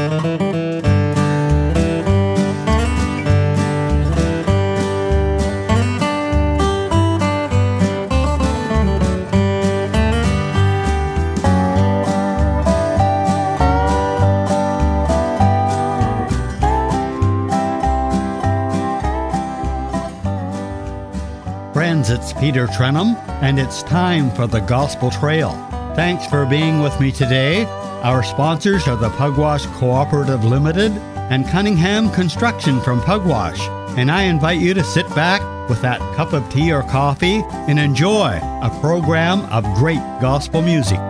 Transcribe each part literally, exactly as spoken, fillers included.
Friends, it's Peter Trenum, and it's time for the Gospel Trail. Thanks for being with me today. Our sponsors are the Pugwash Cooperative Limited and Cunningham Construction from Pugwash. And I invite you to sit back with that cup of tea or coffee and enjoy a program of great gospel music.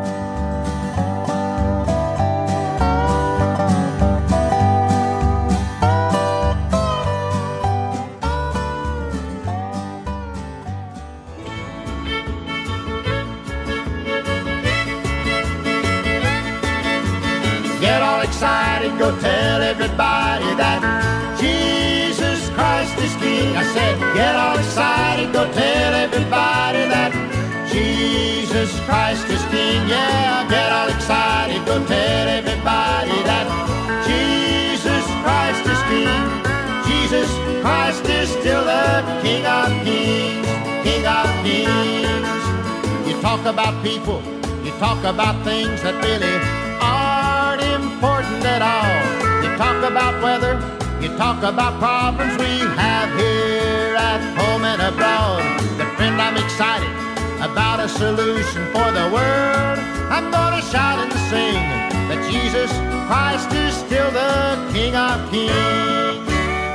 Go tell everybody that Jesus Christ is King. I said, get all excited, go tell everybody that Jesus Christ is King. Yeah, get all excited, go tell everybody that Jesus Christ is King. Jesus Christ is still the King of Kings, King of Kings. You talk about people, you talk about things that really aren't important at all. You talk about weather, you talk about problems we have here at home and abroad. But friend, I'm excited about a solution for the world. I'm gonna shout and sing that Jesus Christ is still the King of Kings.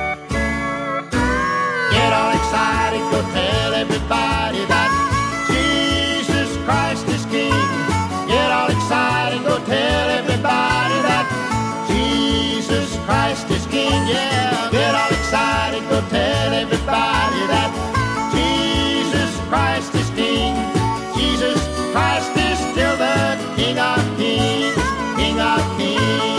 Get all excited, go tell everybody that Jesus Christ is King. Get all excited, go tell everybody that Jesus Christ is King. Yeah, get all excited, go tell everybody that Jesus Christ is King. Jesus Christ is still the King of Kings, King of Kings.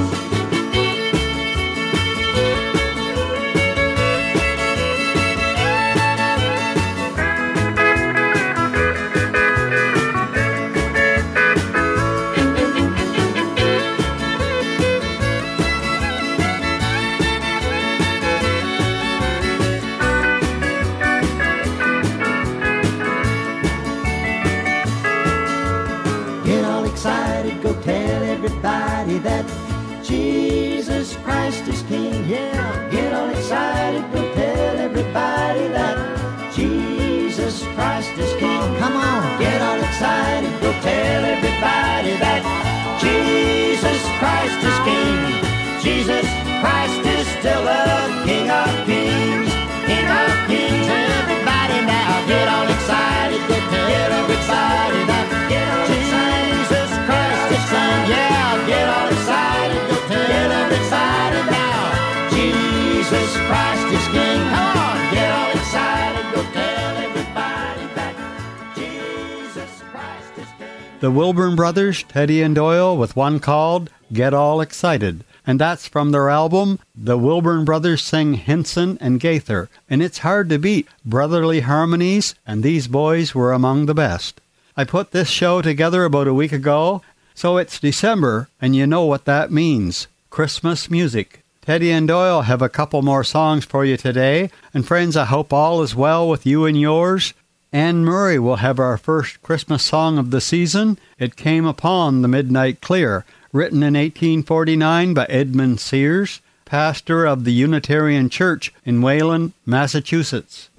Everybody that Jesus Christ is King. Yeah, get all excited, go tell everybody that Jesus Christ is King. Come on, get all excited, go tell everybody that Jesus Christ is King. Jesus Christ is still the King of Kings, King of Kings. Everybody now, get all excited, go tell everybody that Jesus Christ is King. Yeah, get all excited, go tell everybody now Jesus Christ is King. Come on, get all excited, go tell everybody that Jesus Christ is King. The Wilburn Brothers, Teddy and Doyle, with one called Get All Excited. And that's from their album, The Wilburn Brothers Sing Hinson and Gaither. And it's hard to beat brotherly harmonies, and these boys were among the best. I put this show together about a week ago, so it's December, and you know what that means. Christmas music. Teddy and Doyle have a couple more songs for you today, and friends, I hope all is well with you and yours. Anne Murray will have our first Christmas song of the season. It Came Upon the Midnight Clear, written in eighteen forty-nine by Edmund Sears, pastor of the Unitarian Church in Wayland, Massachusetts.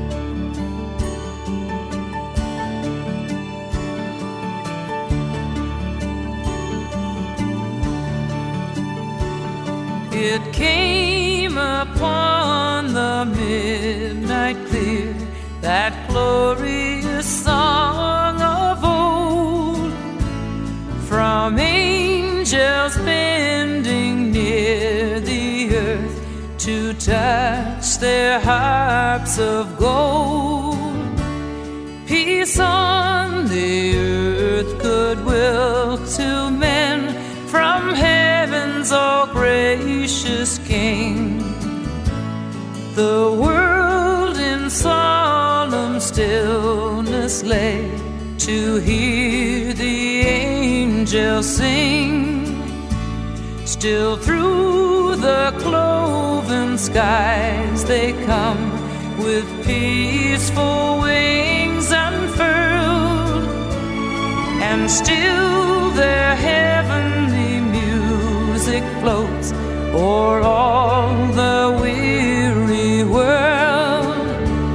It came upon the midnight clear, that glorious song of old, from angels bending near the earth to touch their harps of gold. Peace on the earth, goodwill to men, from heaven's all gracious King. The world in solemn stillness lay to hear the angels sing. Still through the cloven skies they come with peaceful wings unfurled, and still their heavenly music floats o'er all the weary world.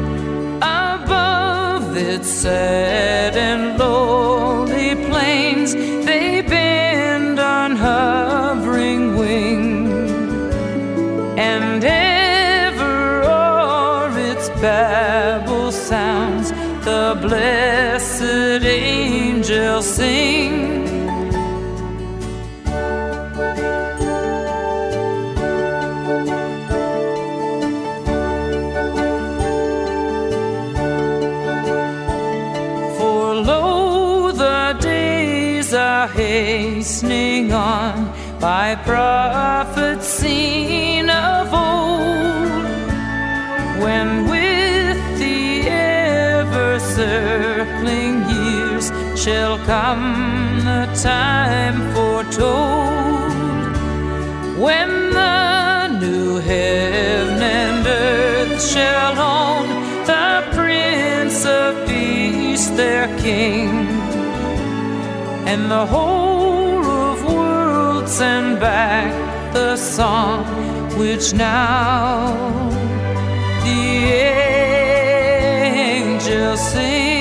Above its sad and lonely plains they bend on hovering wing, and ever o'er its babble sounds the blessed angels sing. For lo, the days are hastening on by prophets seen of old, when with the ever-circling years shall come the time foretold, when the new heaven and earth shall own the Prince of Peace their King, and the whole of worlds send back the song which now the angels sing.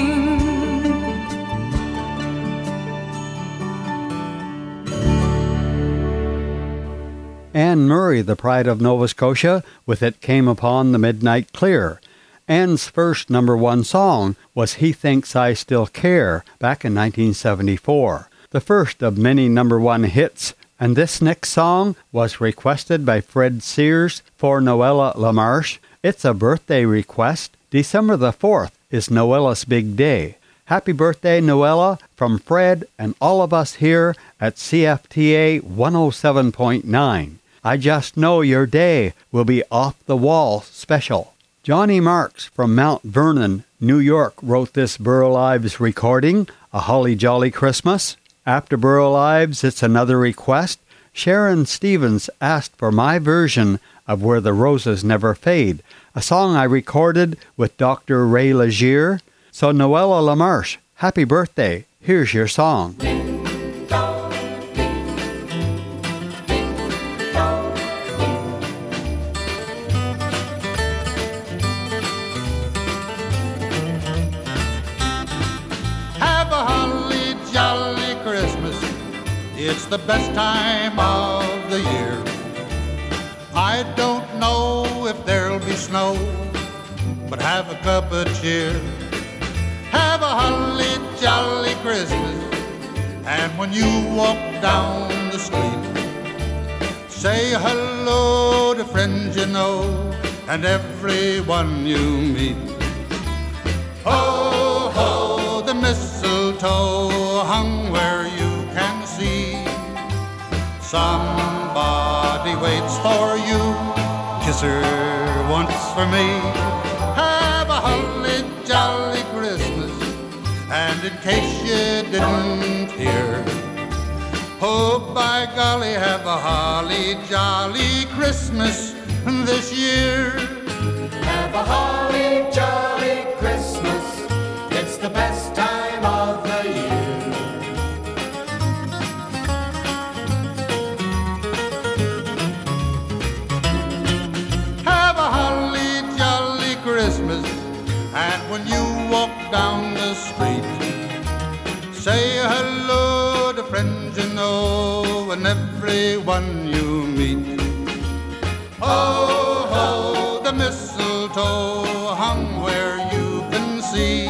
Anne Murray, the pride of Nova Scotia, with It Came Upon the Midnight Clear. Anne's first number one song was He Thinks I Still Care, back in nineteen seventy-four, the first of many number one hits, and this next song was requested by Fred Sears for Noella LaMarche. It's a birthday request. December the fourth is Noella's big day. Happy birthday, Noella, from Fred and all of us here at C F T A one oh seven point nine. I just know your day will be off the wall special. Johnny Marks from Mount Vernon, New York, wrote this Burl Ives recording, A Holly Jolly Christmas. After Burl Ives, it's another request. Sharon Stevens asked for my version of Where the Roses Never Fade, a song I recorded with Doctor Ray Legier. So Noella LaMarche, happy birthday. Here's your song. It's the best time of the year. I don't know if there'll be snow, but have a cup of cheer. Have a holly jolly Christmas, and when you walk down the street, say hello to friends you know and everyone you meet. Ho, ho, the mistletoe hung where you can see. Somebody waits for you, kiss her once for me. Have a holly jolly Christmas, and in case you didn't hear, oh by golly, have a holly jolly Christmas this year. Have a holly jolly Christmas, it's the best time of the year. Christmas, and when you walk down the street, say hello to friends you know and everyone you meet. Ho, ho, the mistletoe hung where you can see.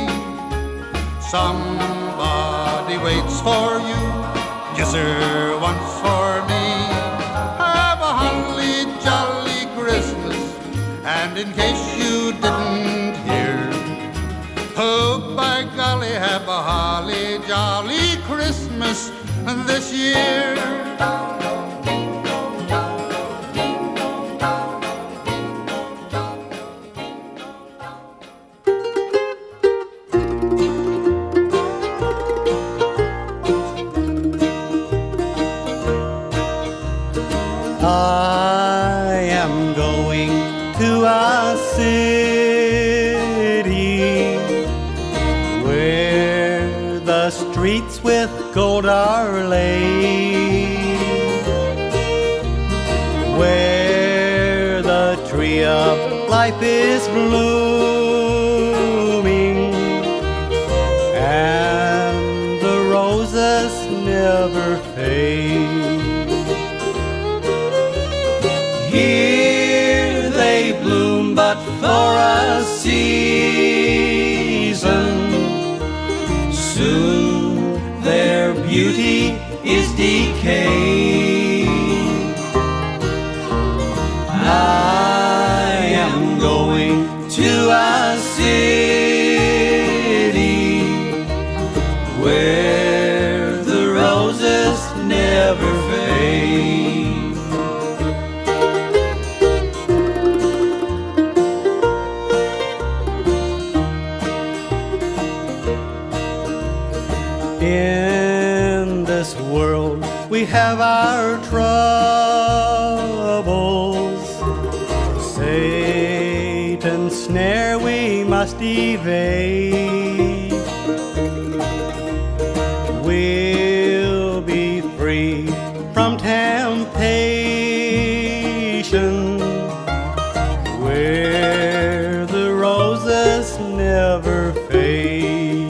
Somebody waits for you, kiss her once for me. Have a holly jolly Christmas, and in case you didn't hear, oh by golly, have a holly jolly Christmas this year. I am going to a city where the streets with gold are laid, where the tree of life is blooming, and the roses never fade. Here they bloom but for a season, soon their beauty is decayed. I am going to a city where the roses never fade. In this world we have our troubles, Satan's snare we must evade. We'll be free from temptation where the roses never fade.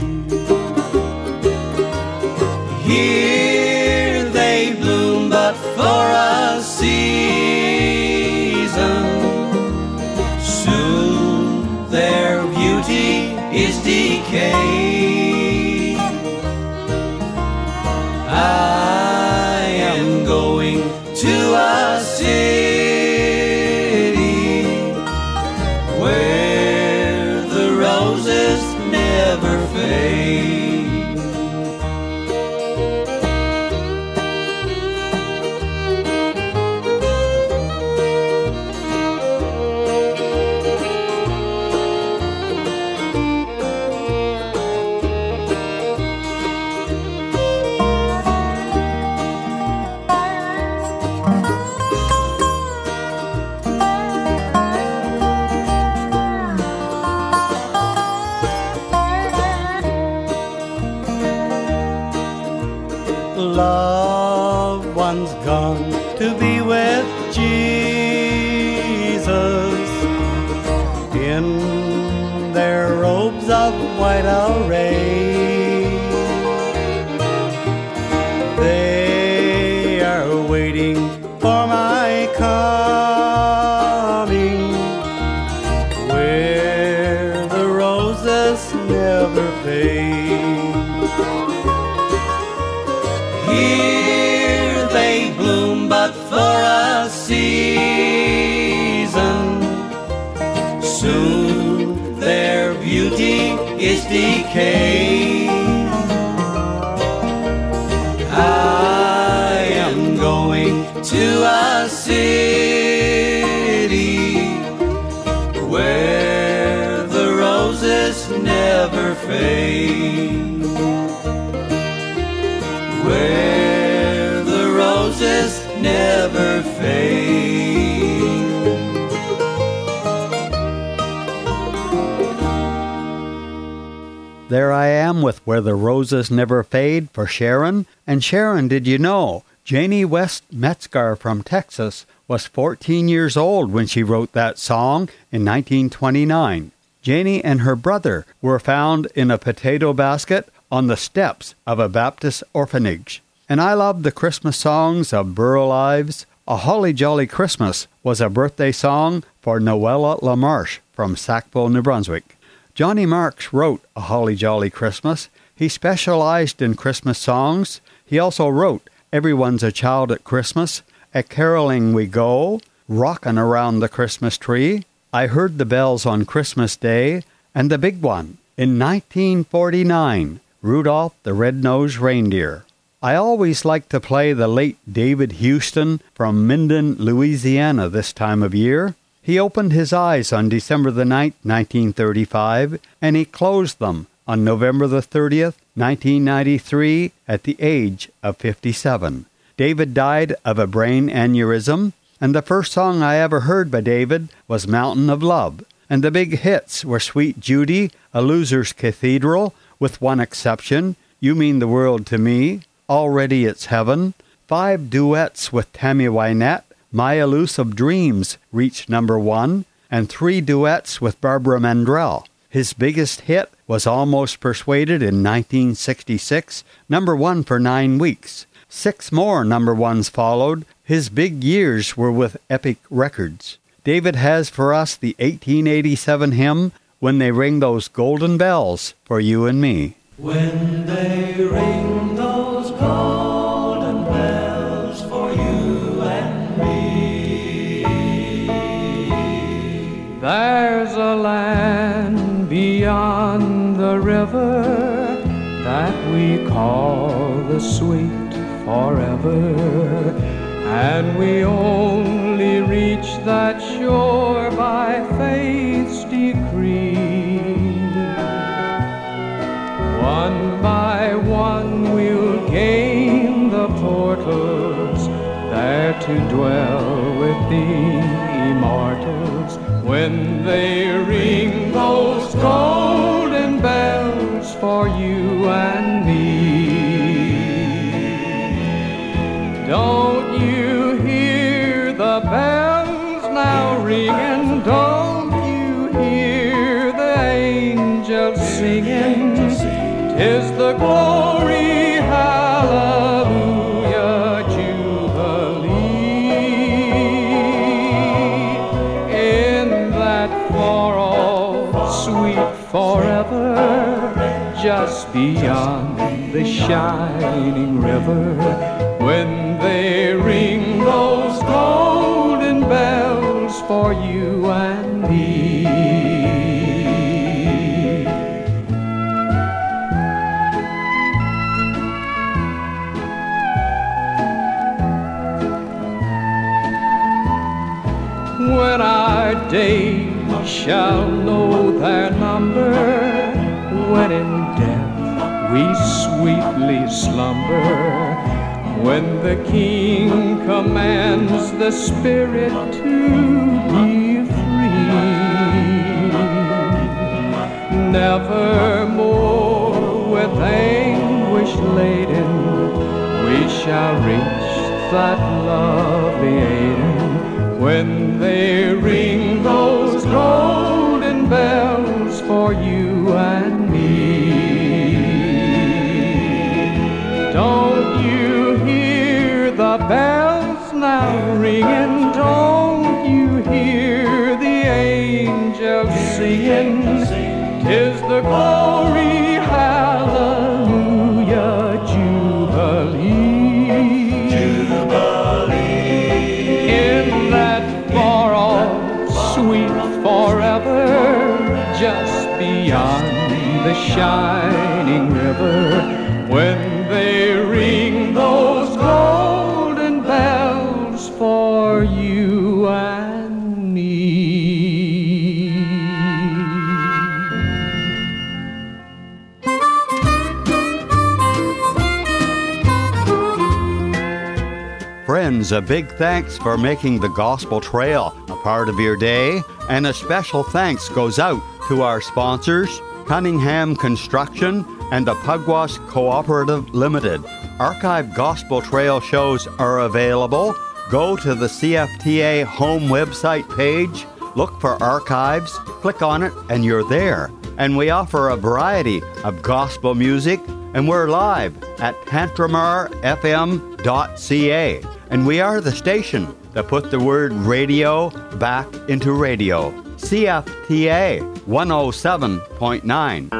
Here they bloom but for a season, soon their beauty is decayed. I am going to a city where the roses never fade. Loved ones gone to be with Jesus in their robes of white array. They are waiting for my coming where the roses never fade. Here they bloom but for a season, soon their beauty is decayed. I am going to a city where the roses never fade, where the roses never fade. There I am with Where the Roses Never Fade for Sharon. And Sharon, did you know, Janie West Metzgar from Texas was fourteen years old when she wrote that song in nineteen twenty-nine. Janie and her brother were found in a potato basket on the steps of a Baptist orphanage. And I love the Christmas songs of Burl Ives. A Holly Jolly Christmas was a birthday song for Noella LaMarche from Sackville, New Brunswick. Johnny Marks wrote A Holly Jolly Christmas. He specialized in Christmas songs. He also wrote Everyone's a Child at Christmas, A Caroling We Go, Rockin' Around the Christmas Tree, I Heard the Bells on Christmas Day, and the big one, in nineteen forty-nine, Rudolph the Red-Nosed Reindeer. I always like to play the late David Houston from Minden, Louisiana this time of year. He opened his eyes on December the ninth, nineteen thirty-five, and he closed them on November the thirtieth, nineteen ninety-three, at the age of fifty-seven. David died of a brain aneurysm. And the first song I ever heard by David was Mountain of Love. And the big hits were Sweet Judy, A Loser's Cathedral, with one exception, You Mean the World to Me, Already It's Heaven. Five duets with Tammy Wynette, My Elusive Dreams reached number one, and three duets with Barbara Mandrell. His biggest hit was Almost Persuaded in nineteen sixty-six, number one for nine weeks. Six more number ones followed. His big years were with Epic Records. David has for us the eighteen eighty-seven hymn, When They Ring Those Golden Bells for You and Me. When they ring those golden bells for you and me, there's a land beyond the river that we call the sweet forever, and we only reach that shore by faith's decree. One by one we'll gain the portals, there to dwell with the immortals. When they ring those golden bells for you and me, don't you hear the bells now ringing? Don't you hear the angels singing? 'Tis the glory, hallelujah, jubilee. In that far-off sweet forever, just beyond the shining river, when they ring those golden bells for you and me. When our days shall know their number, when in death we sweetly slumber, when the King commands the Spirit to be free, nevermore with anguish laden we shall reach that lovely Eden. When they ring those golden bells for you and me, don't you hear the bells now ringing? Don't you hear the angels singing? 'Tis the glory, hallelujah, jubilee. Forever, just beyond the shining river, when they ring those golden bells for you and me. Friends, a big thanks for making the Gospel Trail a part of your day. And a special thanks goes out to our sponsors, Cunningham Construction and the Pugwash Cooperative Limited. Archived Gospel Trail shows are available. Go to the C F T A home website page, look for archives, click on it, and you're there. And we offer a variety of gospel music, and we're live at tantramar f m dot c a. And we are the station that put the word radio back into radio. C F T A one oh seven point nine.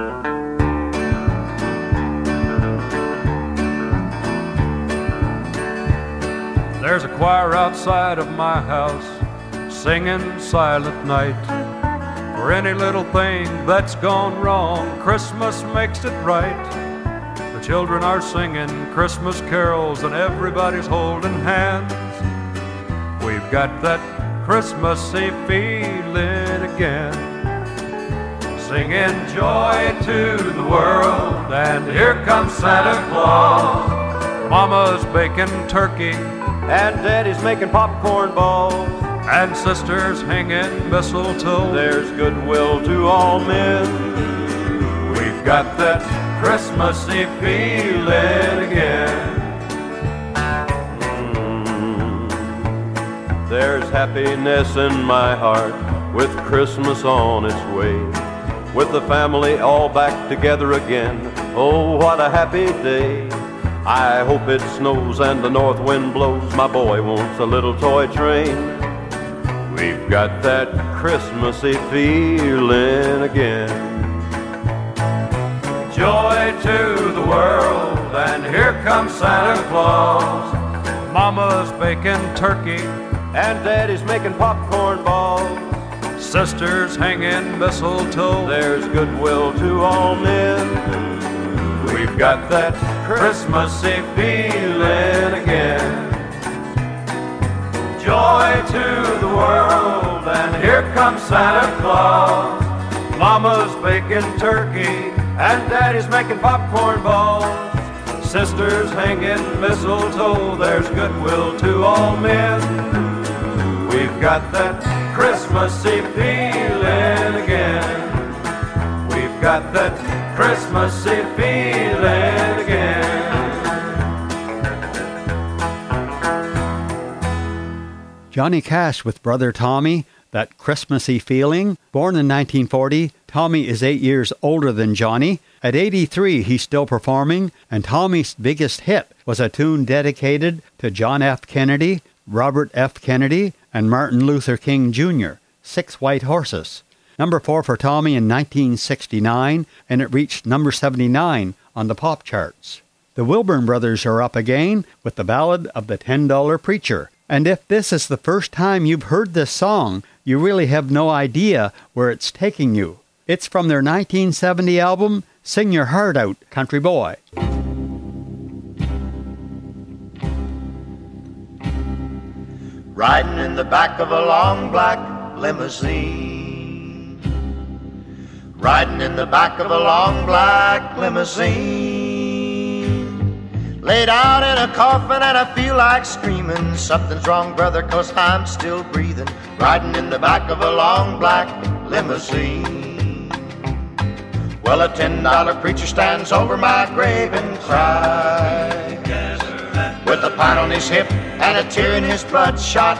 There's a choir outside of my house singing Silent Night. For any little thing that's gone wrong, Christmas makes it right. The children are singing Christmas carols and everybody's holding hands. We've got that Christmassy feeling again. Singing joy to the world, and here comes Santa Claus. Mama's baking turkey and Daddy's making popcorn balls, and sisters hanging mistletoe. There's goodwill to all men. We've got that Christmassy feeling again. Mm. There's happiness in my heart with Christmas on its way, with the family all back together again. Oh, what a happy day. I hope it snows and the north wind blows. My boy wants a little toy train. We've got that Christmassy feeling again. Joy to the world, and here comes Santa Claus. Mama's baking turkey, and Daddy's making popcorn balls. Sisters hanging mistletoe. There's goodwill to all men. We've got that Christmassy feeling again. Joy to the world, and here comes Santa Claus. Mama's baking turkey, and Daddy's making popcorn balls. Sisters hanging mistletoe. There's goodwill to all men. We've got that Christmassy feeling again. We've got that Christmassy feeling again. Johnny Cash with Brother Tommy, that Christmassy feeling. Born in nineteen forty, Tommy is eight years older than Johnny. At eighty-three, he's still performing, and Tommy's biggest hit was a tune dedicated to John F. Kennedy, Robert F. Kennedy, and Martin Luther King Junior, Six White Horses. Number four for Tommy in nineteen sixty-nine, and it reached number seventy-nine on the pop charts. The Wilburn Brothers are up again with the Ballad of the ten dollar Preacher. And if this is the first time you've heard this song, you really have no idea where it's taking you. It's from their nineteen seventy album, Sing Your Heart Out, Country Boy. Riding in the back of a long black limousine. Riding in the back of a long black limousine. Laid out in a coffin and I feel like screaming. Something's wrong, brother, 'cause I'm still breathing. Riding in the back of a long black limousine. Well, a ten dollar preacher stands over my grave and cries, with a pine on his hip and a tear in his bloodshot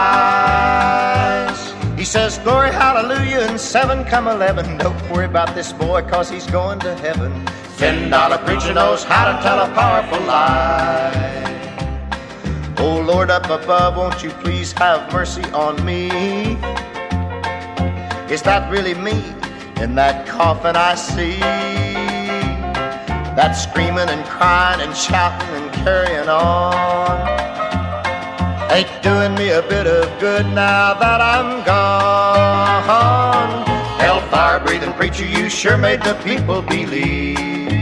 eyes. He says, glory, hallelujah, and seven come eleven. Don't worry about this boy, 'cause he's going to heaven. Ten dollar preacher knows how to tell a powerful lie. Oh, Lord up above, won't you please have mercy on me? Is that really me in that coffin I see? That's screaming and crying and shouting and carrying on. Ain't doing me a bit of good now that I'm gone. Hellfire breathing preacher, you sure made the people believe.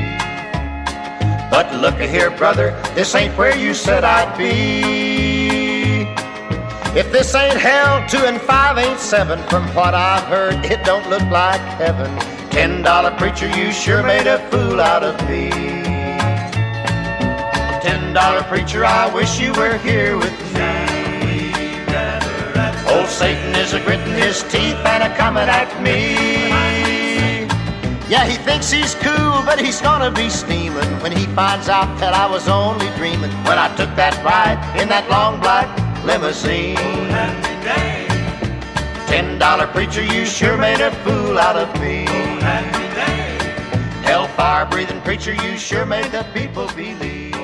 But look here, brother, this ain't where you said I'd be. If this ain't hell, two and five ain't seven. From what I've heard, it don't look like heaven. Ten dollar preacher, you sure made a fool out of me. Ten dollar preacher, I wish you were here with me. Old Satan is a gritting his teeth and a coming at me. Yeah, he thinks he's cool, but he's gonna be steaming when he finds out that I was only dreaming when I took that ride in that long black limousine. Ten dollar preacher, you sure made a fool out of me. Hellfire breathing preacher, you sure made the people believe.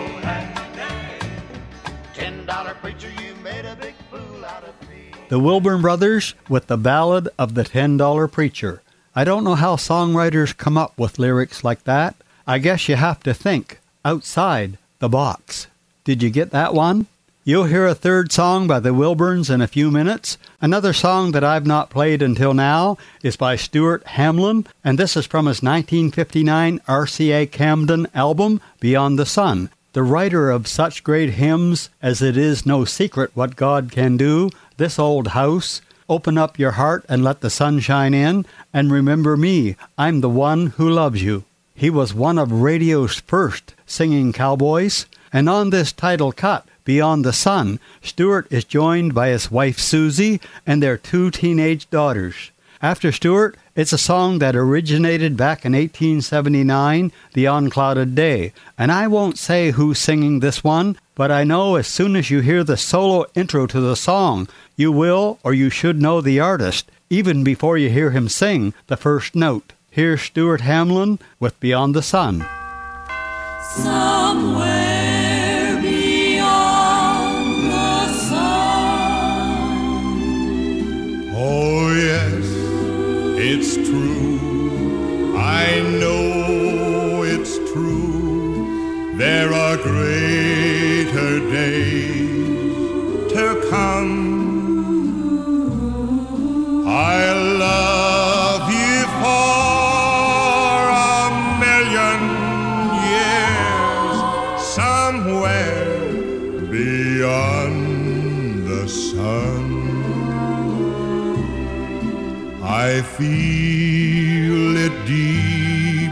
Ten dollar preacher, you made a big fool out of me. The Wilburn Brothers with the Ballad of the ten dollar Preacher. I don't know how songwriters come up with lyrics like that. I guess you have to think outside the box. Did you get that one? You'll hear a third song by the Wilburns in a few minutes. Another song that I've not played until now is by Stuart Hamlin, and this is from his nineteen fifty-nine R C A Camden album, Beyond the Sun. The writer of such great hymns as It Is No Secret What God Can Do, This Old House, Open Up Your Heart and Let the Sun Shine In, and Remember Me, I'm the One Who Loves You. He was one of radio's first singing cowboys, and on this title cut, Beyond the Sun, Stuart is joined by his wife Susie and their two teenage daughters. After Stuart, it's a song that originated back in eighteen seventy-nine, The Unclouded Day. And I won't say who's singing this one, but I know as soon as you hear the solo intro to the song, you will or you should know the artist, even before you hear him sing the first note. Here's Stuart Hamlin with Beyond the Sun. Somewhere beyond the sun. Oh yes, it's true. I know it's true. There are greater days to come. I love you for a million years, somewhere beyond the sun. I feel it deep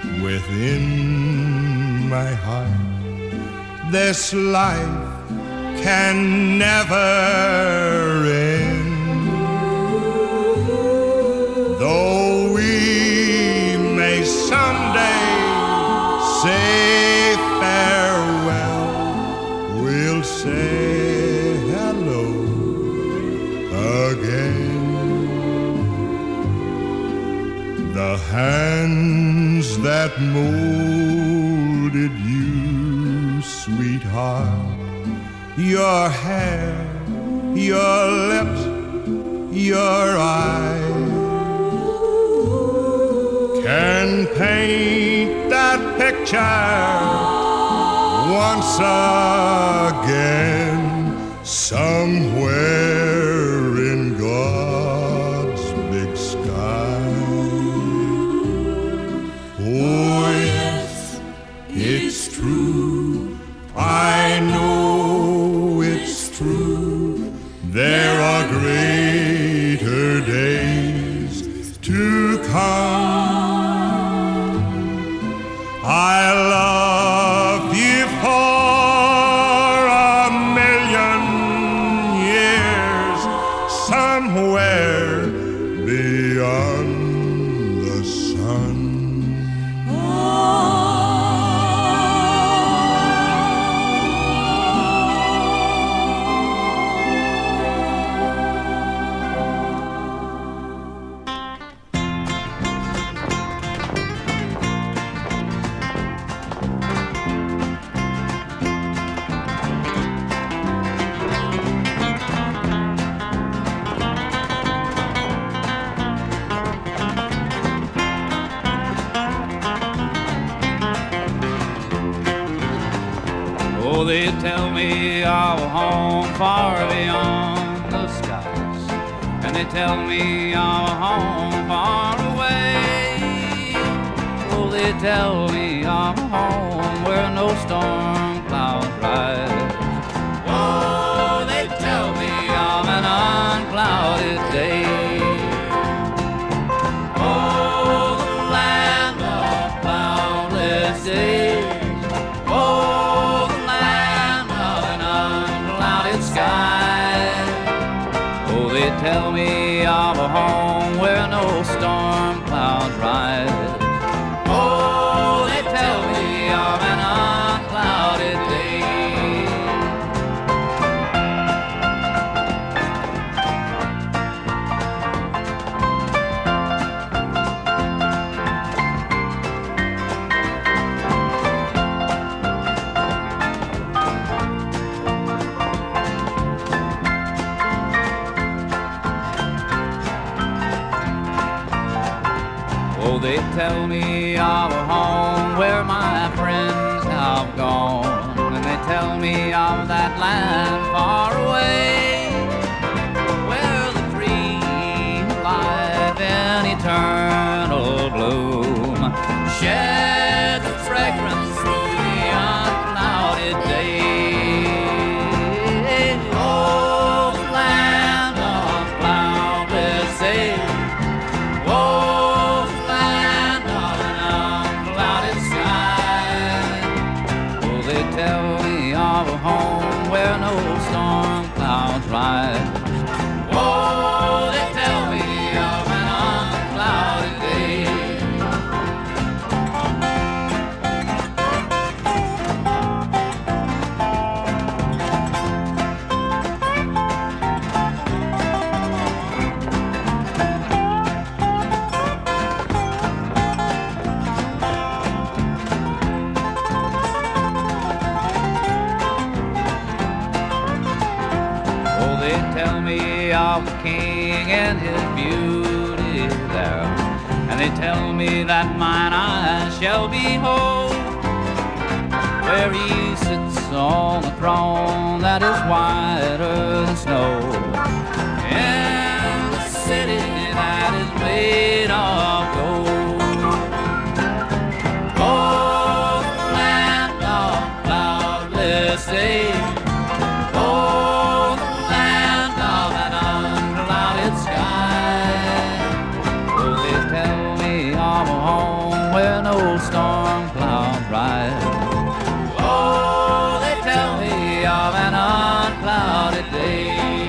within my heart. This life can never end. Though we may someday say farewell, we'll say hello again. The hands that molded you, sweetheart, your hair, your lips, your eyes, can paint that picture once again, somewhere in God's big sky. Oh yes, it's true, I know it's true. There are greater days to come. I love you for a million years, somewhere beyond the sun. Oh, they tell me of a home far beyond the skies, and they tell me of a home far away. Oh, they tell me of a home where no storm clouds rise. Oh, they tell me of an unclouded day. Oh, the land of cloudless days. Oh, they tell me of a home where no storm clouds rise. Oh, they tell me of an unclouded day. Oh, they tell me of a home where my friends have gone, and they tell me of that land far away, where the tree of life in eternal bloom sheds its fragrance through the unclouded day. Oh, the land of cloudless days. Oh, tell me of a home where Oh, they tell me of an unclouded day. Tell me of the king and his beauty there, and they tell me that mine eyes shall behold where he sits on the throne that is whiter than snow, in the city that is made of gold. Oh, the land of cloudless day. Where no storm cloud rise. Oh, they tell me of an unclouded day.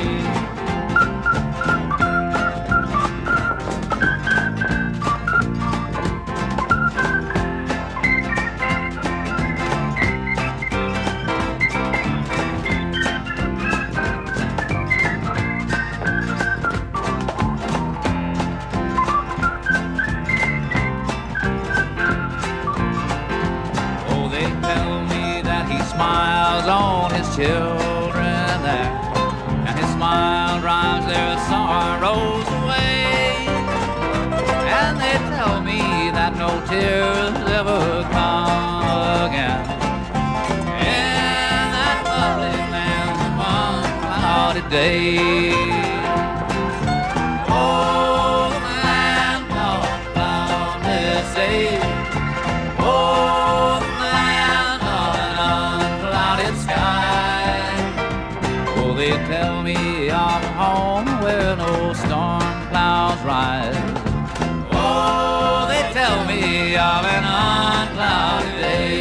Smiles on his children there, and his smile drives their sorrows away. And they tell me that no tears ever come again in that lovely land of unclouded day. Oh, the land of cloudless day. Oh, the land of an unclouded sky. Oh, they tell me of a home where no storm clouds rise. Oh, they tell me of an unclouded day.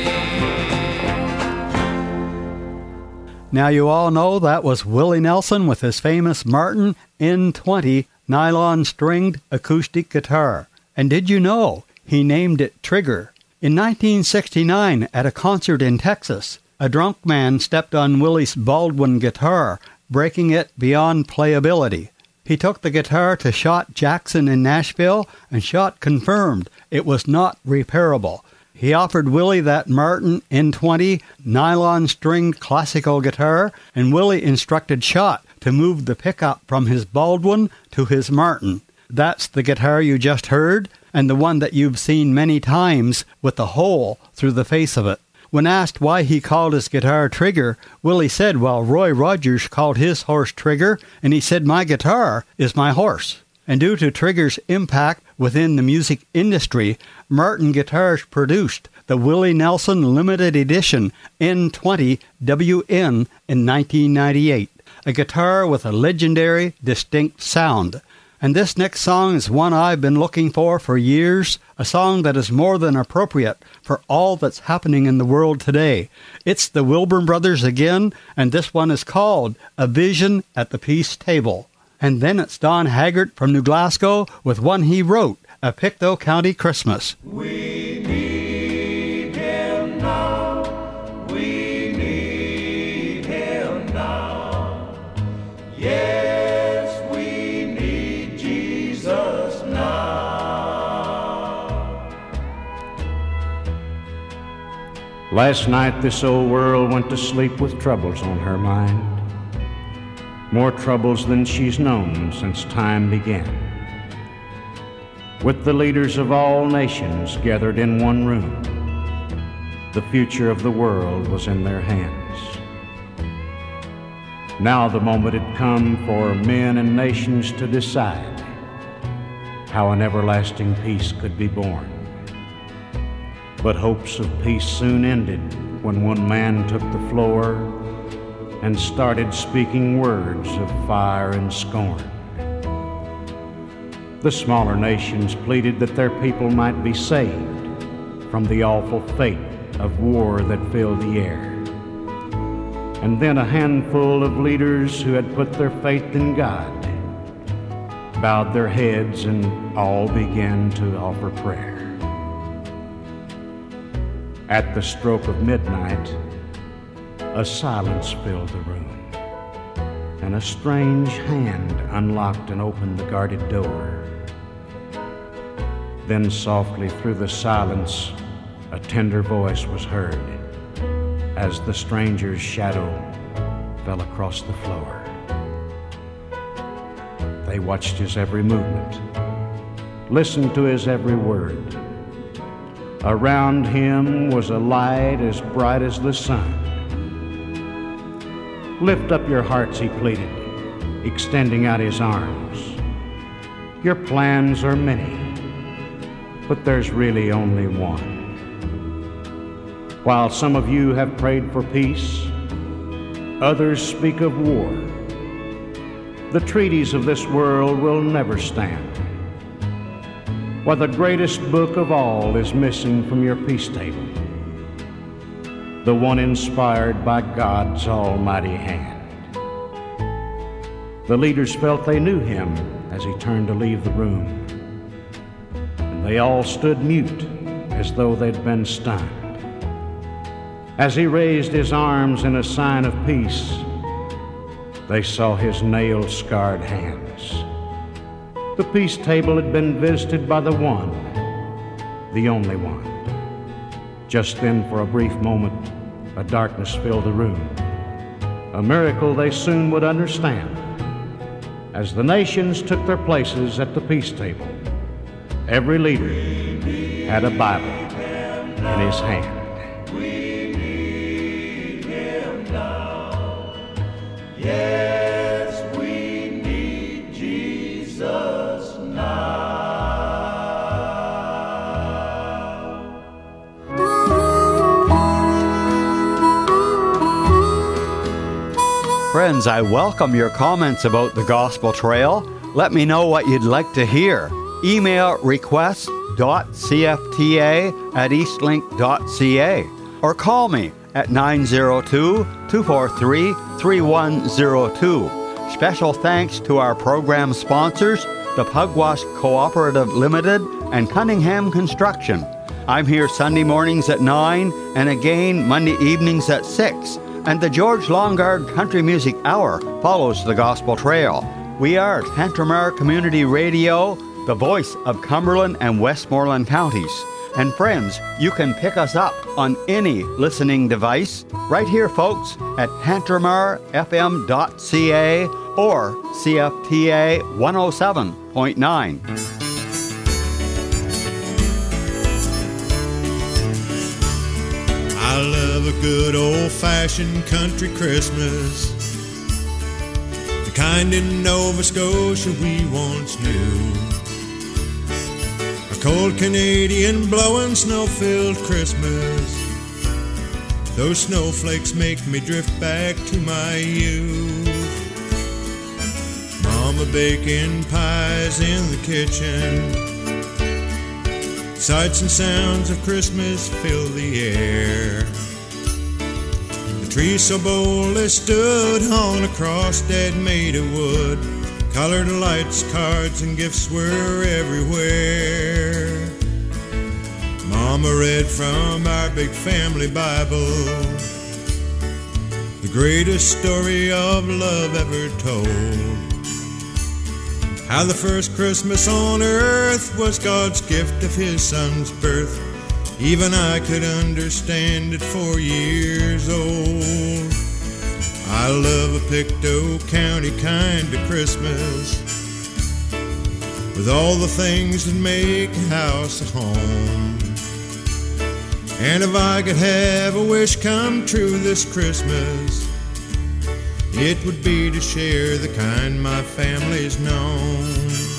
Now you all know that was Willie Nelson with his famous Martin N twenty nylon-stringed acoustic guitar. And did you know he named it Trigger? In nineteen sixty-nine, at a concert in Texas, a drunk man stepped on Willie's Baldwin guitar, breaking it beyond playability. He took the guitar to Schott Jackson in Nashville, and Schott confirmed it was not repairable. He offered Willie that Martin N twenty nylon-stringed classical guitar, and Willie instructed Schott to move the pickup from his Baldwin to his Martin. That's the guitar you just heard, and the one that you've seen many times with the hole through the face of it. When asked why he called his guitar Trigger, Willie said, well, Roy Rogers called his horse Trigger, and he said, my guitar is my horse. And due to Trigger's impact within the music industry, Martin Guitars produced the Willie Nelson Limited Edition N twenty W N in nineteen ninety-eight, a guitar with a legendary, distinct sound. And this next song is one I've been looking for for years, a song that is more than appropriate for all that's happening in the world today. It's the Wilburn Brothers again, and this one is called A Vision at the Peace Table. And then it's Don Haggart from New Glasgow with one he wrote, A Pictou County Christmas. We need him now, we need him now, yes, we need Jesus now. Last night this old world went to sleep with troubles on her mind, more troubles than she's known since time began. With the leaders of all nations gathered in one room, the future of the world was in their hands. Now the moment had come for men and nations to decide how an everlasting peace could be born. But hopes of peace soon ended when one man took the floor and started speaking words of fire and scorn. The smaller nations pleaded that their people might be saved from the awful fate of war that filled the air. And then a handful of leaders who had put their faith in God bowed their heads and all began to offer prayer. At the stroke of midnight, a silence filled the room, and a strange hand unlocked and opened the guarded door. Then softly through the silence, a tender voice was heard as the stranger's shadow fell across the floor. They watched his every movement, listened to his every word. Around him was a light as bright as the sun. Lift up your hearts, he pleaded, extending out his arms. Your plans are many, but there's really only one. While some of you have prayed for peace, others speak of war. The treaties of this world will never stand. While the greatest book of all is missing from your peace table, the one inspired by God's almighty hand. The leaders felt they knew him as he turned to leave the room, and they all stood mute as though they'd been stunned. As he raised his arms in a sign of peace, they saw his nail-scarred hands. The peace table had been visited by the one, the only one. Just then, for a brief moment, a darkness filled the room, a miracle they soon would understand. As the nations took their places at the peace table, every leader had a Bible in his hand. Yes, we need Jesus now. Friends, I welcome your comments about the Gospel Trail. Let me know what you'd like to hear. Email request.cfta at eastlink.ca or call me at nine zero two, two four three, three one zero two. Special thanks to our program sponsors, the Pugwash Cooperative Limited and Cunningham Construction. I'm here Sunday mornings at nine and again Monday evenings at six. And the George Longard Country Music Hour follows the Gospel Trail. We are Tantramar Community Radio, the voice of Cumberland and Westmoreland counties. And friends, you can pick us up on any listening device right here, folks, at tantramar f m dot c a or C F T A one oh seven point nine. I love a good old-fashioned country Christmas, the kind in Nova Scotia we once knew. A cold Canadian blowing snow-filled Christmas, those snowflakes make me drift back to my youth. Mama baking pies in the kitchen, sights and sounds of Christmas fill the air. The trees so bold they stood hung across dead made of wood. Colored lights, cards, and gifts were everywhere. Mama read from our big family Bible, the greatest story of love ever told. How the first Christmas on earth was God's gift of His Son's birth. Even I could understand it four years old. I love a Pictou County kind of Christmas, with all the things that make a house a home. And if I could have a wish come true this Christmas, it would be to share the kind my family's known.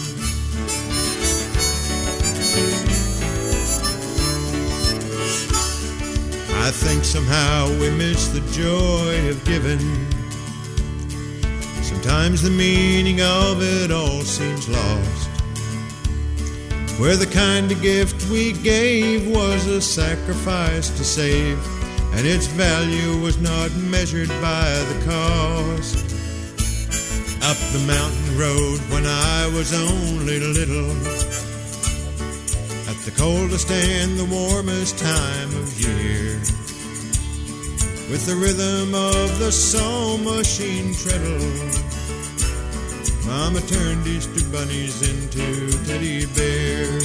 I think somehow we miss the joy of giving. Sometimes the meaning of it all seems lost, where the kind of gift we gave was a sacrifice to save and its value was not measured by the cost. Up the mountain road when I was only little, at the coldest and the warmest time of year, with the rhythm of the sewing machine treadle, Mama turned Easter bunnies into teddy bears.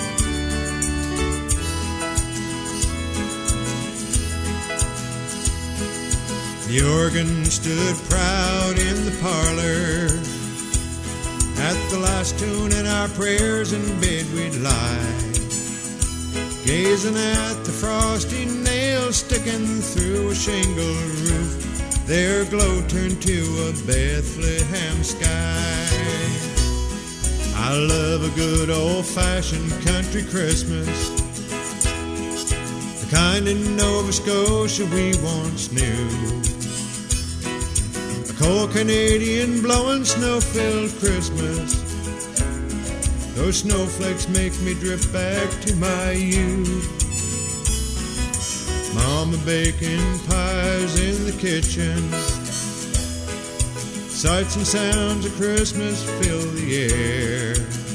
The organ stood proud in the parlor. At the last tune in our prayers in bed we'd lie, gazing at the frosty nails sticking through a shingle roof. Their glow turned to a Bethlehem sky. I love a good old-fashioned country Christmas, the kind in Nova Scotia we once knew. A cold Canadian blowing snow-filled Christmas, those snowflakes make me drift back to my youth. Mama baking pies in the kitchen, sights and sounds of Christmas fill the air.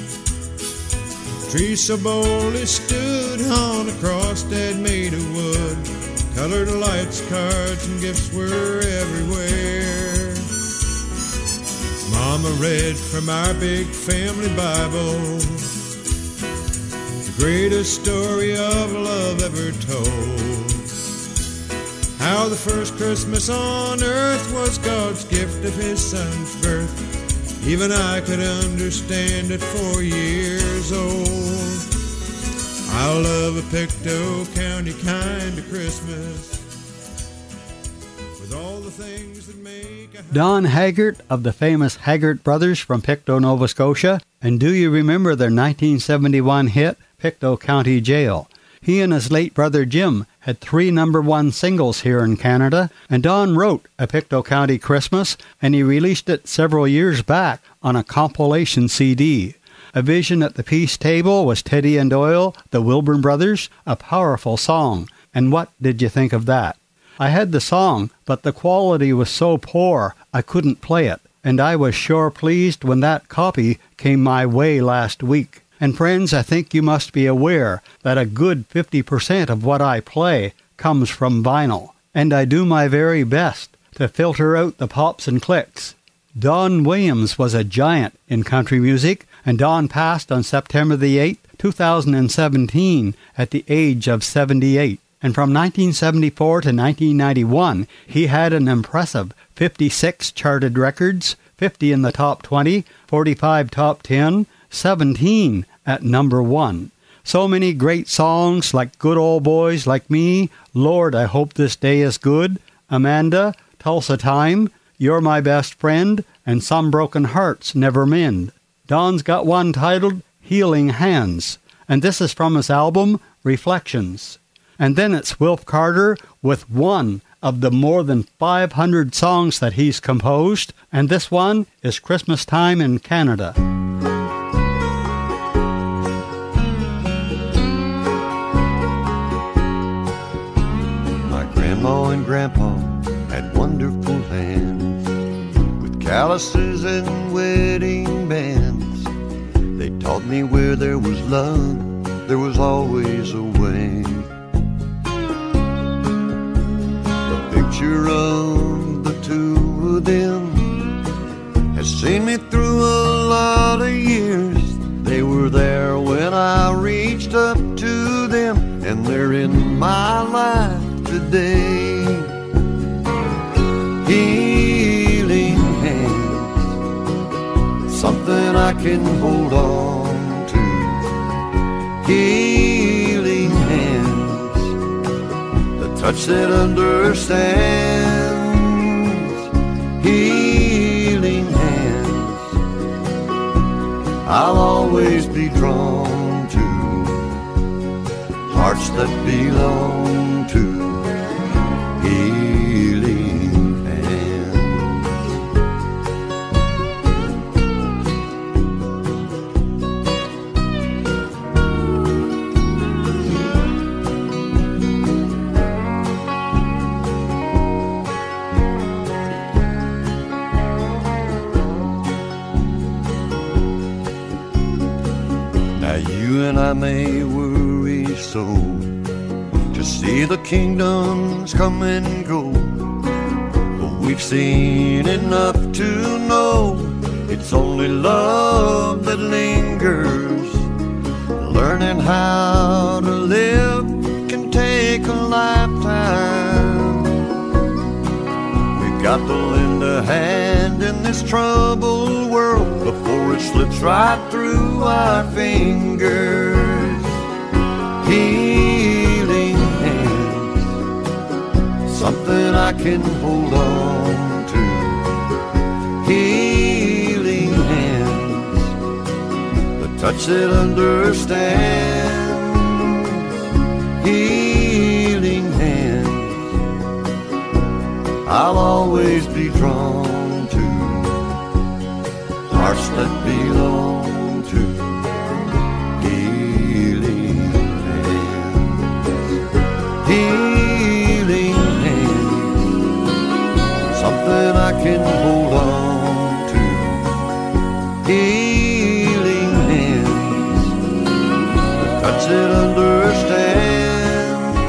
Trees so boldly stood on a crossstead made of wood, colored lights, cards, and gifts were everywhere. Mama read from our big family Bible, the greatest story of love ever told. How the first Christmas on earth was God's gift of His Son's birth. Even I could understand it four years old. I love a Pictou County kind of Christmas, with all the things that make a... Don Haggart of the famous Haggart Brothers from Pictou, Nova Scotia. And do you remember their nineteen seventy-one hit, Pictou County Jail? He and his late brother Jim had three number one singles here in Canada, and Don wrote A Pictou County Christmas, and he released it several years back on a compilation C D. A Vision at the Peace Table was Teddy and Doyle, the Wilburn Brothers, a powerful song. And what did you think of that? I had the song, but the quality was so poor I couldn't play it, and I was sure pleased when that copy came my way last week. And friends, I think you must be aware that a good fifty percent of what I play comes from vinyl, and I do my very best to filter out the pops and clicks. Don Williams was a giant in country music, and Don passed on September the eighth, two thousand seventeen, at the age of seventy-eight. And from nineteen seventy-four to nineteen ninety-one, he had an impressive fifty-six charted records, fifty in the top twenty, forty-five top ten, seventeen at number one. So many great songs like Good Old Boys Like Me, Lord, I Hope This Day Is Good, Amanda, Tulsa Time, You're My Best Friend, and Some Broken Hearts Never Mend. Don's got one titled Healing Hands, and this is from his album Reflections. And then it's Wilf Carter with one of the more than five hundred songs that he's composed, and this one is Christmas Time in Canada. Grandma and Grandpa had wonderful hands, with calluses and wedding bands. They taught me where there was love, there was always a way. The picture of the two of them has seen me through a lot of years. They were there when I reached up to them, and they're in my life today. Healing hands, something I can hold on to. Healing hands, the touch that understands. Healing hands, I'll always be drawn to. Hearts that belong to healing hands. you and I may worry so to see the kingdoms come and go, but we've seen enough to know it's only love that lingers. Learning how to live can take a lifetime. We've got to lend a hand in this troubled world before it slips right through our fingers. Healing hands, something I can hold on to. Healing hands, the touch that understands. Healing hands, I'll always be drawn to. Hearts that belong to healing hands. Healing hands, something I can hold on to. Healing hands, the touch that understands.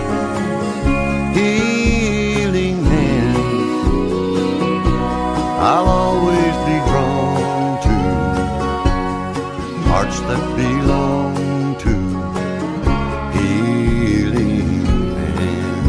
Healing hands, I'll always be drawn to. Hearts that belong to healing hands.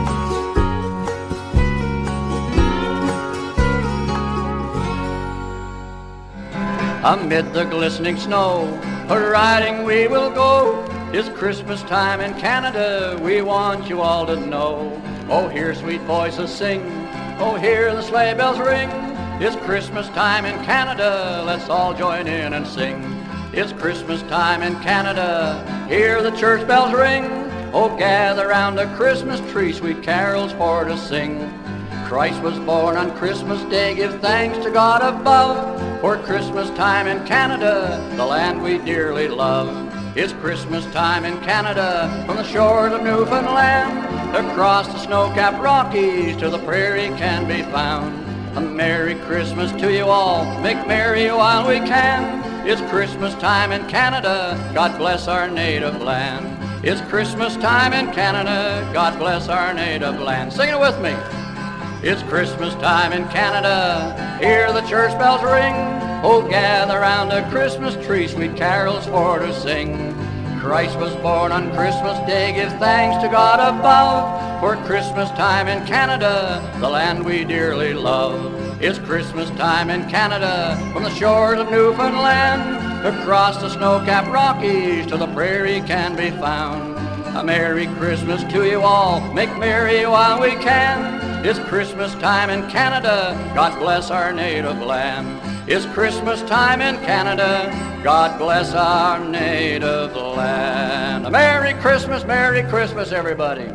Amid the glistening snow, a-riding we will go. It's Christmas time in Canada, we want you all to know. Oh, hear sweet voices sing, oh, hear the sleigh bells ring. It's Christmas time in Canada, let's all join in and sing. It's Christmas time in Canada, hear the church bells ring. Oh, gather round the Christmas tree, sweet carols for to sing. Christ was born on Christmas Day, give thanks to God above. For Christmas time in Canada, the land we dearly love. It's Christmas time in Canada, from the shores of Newfoundland, across the snow-capped Rockies to the prairie can be found. A Merry Christmas to you all, make merry while we can. It's Christmas time in Canada, God bless our native land. It's Christmas time in Canada, God bless our native land. Sing it with me. It's Christmas time in Canada, hear the church bells ring. Oh, gather round a Christmas tree, sweet carols for to sing. Christ was born on Christmas Day, give thanks to God above. For Christmas time in Canada, the land we dearly love. It's Christmas time in Canada, from the shores of Newfoundland, across the snow-capped Rockies to the prairie can be found. A Merry Christmas to you all, make merry while we can. It's Christmas time in Canada, God bless our native land. It's Christmas time in Canada, God bless our native land. A Merry Christmas, Merry Christmas, everybody.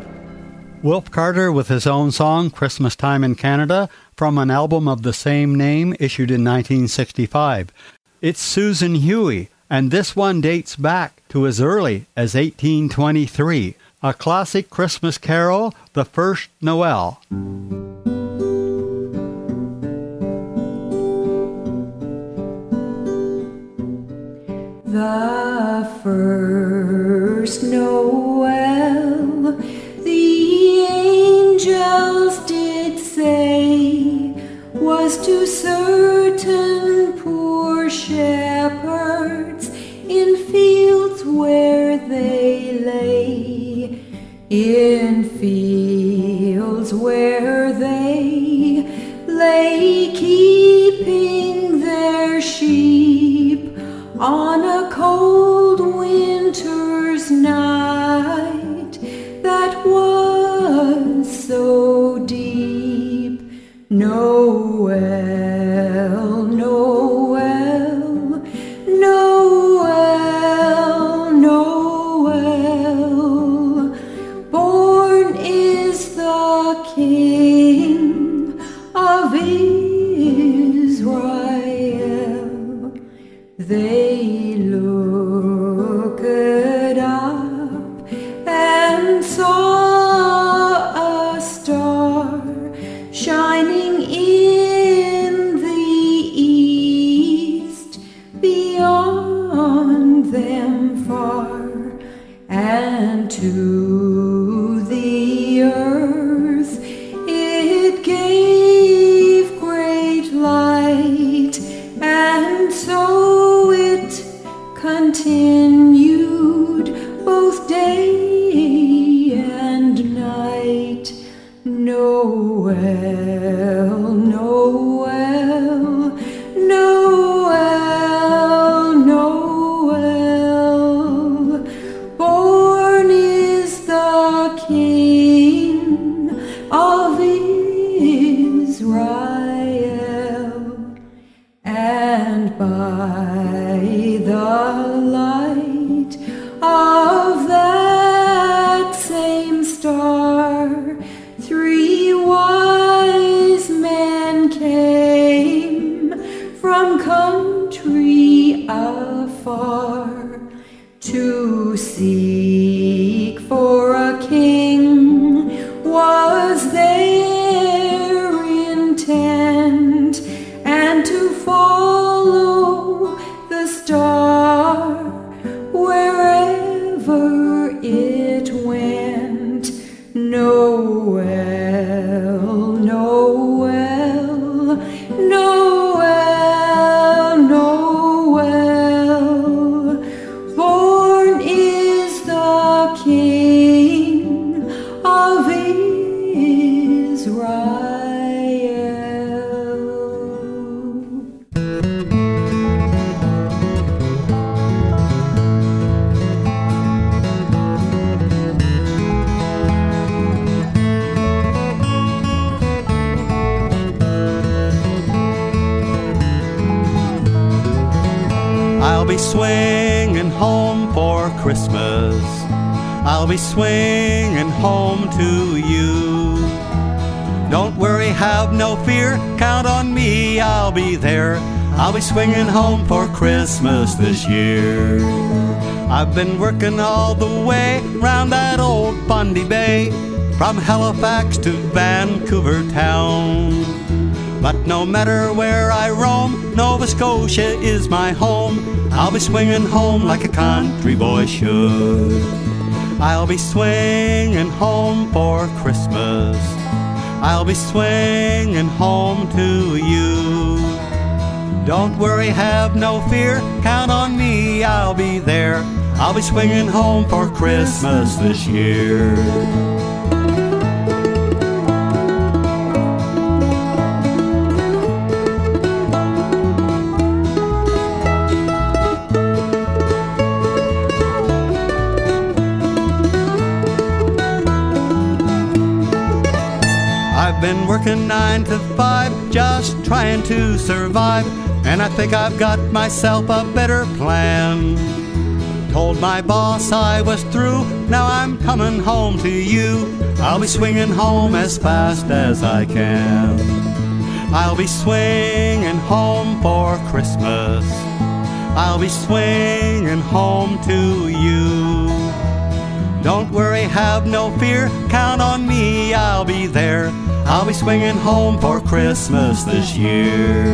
Wilf Carter with his own song, Christmas Time in Canada, from an album of the same name issued in nineteen sixty-five. It's Susan Huey, and this one dates back to as early as eighteen twenty-three. A classic Christmas carol, The First Noel. The first Noel, the angels did say, was to certain poor shepherds in fields where they lay, in fields where they lay, keeping their sheep on a cold winter's night that was so deep. Noel, Noel, Noel, Noel, born is the King of Israel. They looked up and saw a star shining in the east, beyond them far. to the earth it gave great light, and so it continued both day and night. Noel, Noel, Noel, Noel, born is the King of Israel, and by the light of that same star, three wise men came from country afar to seek for a king. Was their intent, and to follow the star wherever it went. Noel, Noel, Noel, Noel, born is the King of Israel. I'll be swinging home for Christmas. I'll be swinging home to you. Don't worry, have no fear, count on me, I'll be there. I'll be swinging home for Christmas this year. I've been working all the way round that old Fundy Bay, from Halifax to Vancouver town. But no matter where I roam, Nova Scotia is my home. I'll be swinging home like a country boy should. I'll be swinging home for Christmas. I'll be swinging home to you. Don't worry, have no fear, count on me, I'll be there. I'll be swinging home for Christmas this year. I've been working nine to five, just trying to survive, and I think I've got myself a better plan. Told my boss I was through, now I'm coming home to you. I'll be swinging home as fast as I can. I'll be swinging home for Christmas. I'll be swinging home to you. Don't worry, have no fear, count on me, I'll be there. I'll be swinging home for Christmas this year.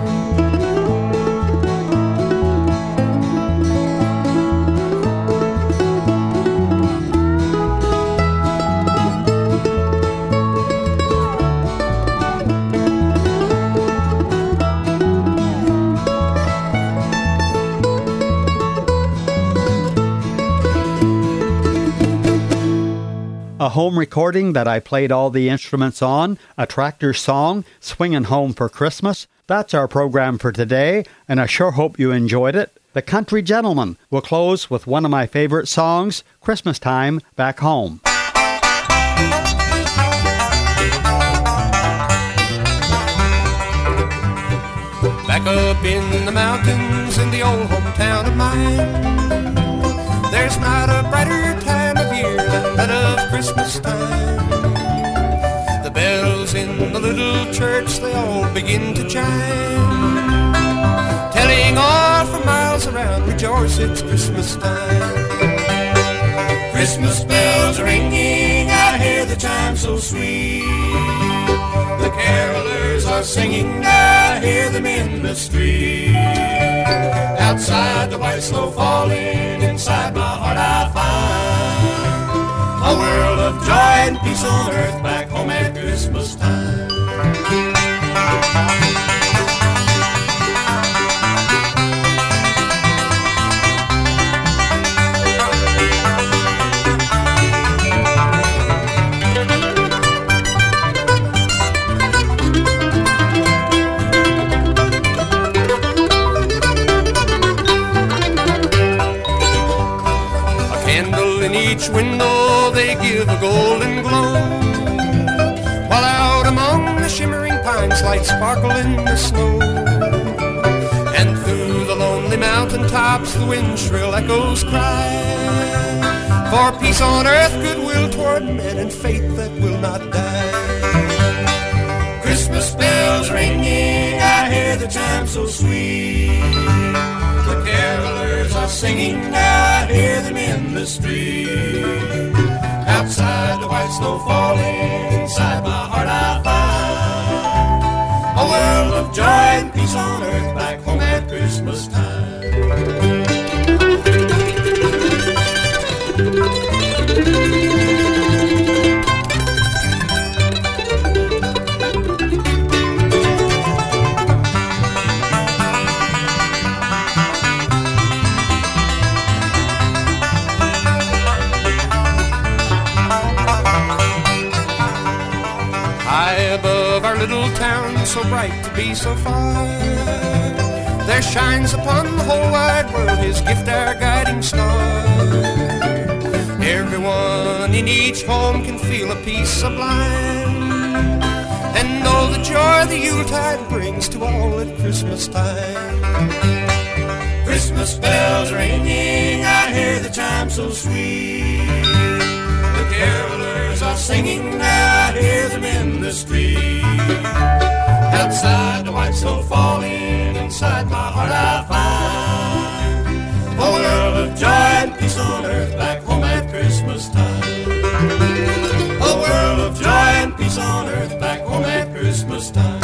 A home recording that I played all the instruments on, a tractor song, Swingin' Home for Christmas. That's our program for today, and I sure hope you enjoyed it. The Country Gentleman will close with one of my favorite songs, Christmas Time Back Home. Back up in the mountains in the old hometown of mine, there's not a brighter time of year than that of Christmas time. The bells in the little church, they all begin to chime, telling all for miles around, rejoice, it's Christmas time. Christmas bells are ringing, I hear the chime so sweet. The carolers are singing, I hear them in the street. Outside the white snow falling, inside my heart I find A world of joy and peace on earth back home at Christmas time. Each window they give a golden glow, while out among the shimmering pines lights sparkle in the snow. And through the lonely mountain tops the wind shrill echoes cry, for peace on earth, goodwill toward men, and faith that will not die. Christmas bells ringing, I hear the chime so sweet. The carolers are singing, I hear them in the street. Outside the white snow falling, inside my heart I find a world of joy and peace on earth back home at Christmas time. Little town so bright to be so far, there shines upon the whole wide world his gift, our guiding star. Everyone in each home can feel a peace sublime, and know the joy the Yuletide brings to all at Christmas time. Christmas bells ringing, I hear the chime so sweet. The carolers are singing, I hear them in the street. Outside the white snow falling, inside my heart I find a world of joy and peace on earth back home at Christmas time. A world of joy and peace on earth back home at Christmas time.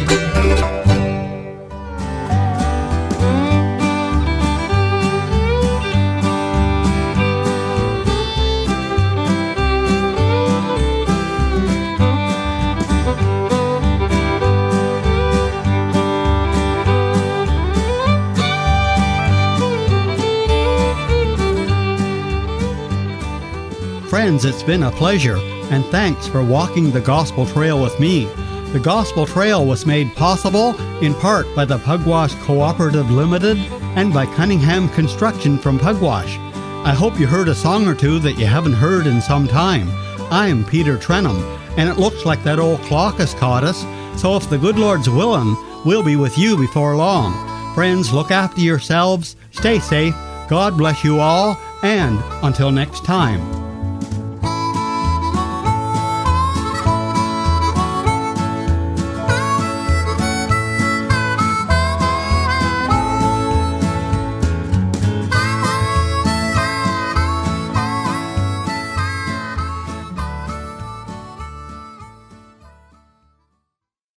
Friends, it's been a pleasure, and thanks for walking the Gospel Trail with me. The Gospel Trail was made possible in part by the Pugwash Cooperative Limited and by Cunningham Construction from Pugwash. I hope you heard a song or two that you haven't heard in some time. I'm Peter Trenum, and it looks like that old clock has caught us, so if the good Lord's willing, we'll be with you before long. Friends, look after yourselves, stay safe, God bless you all, and until next time.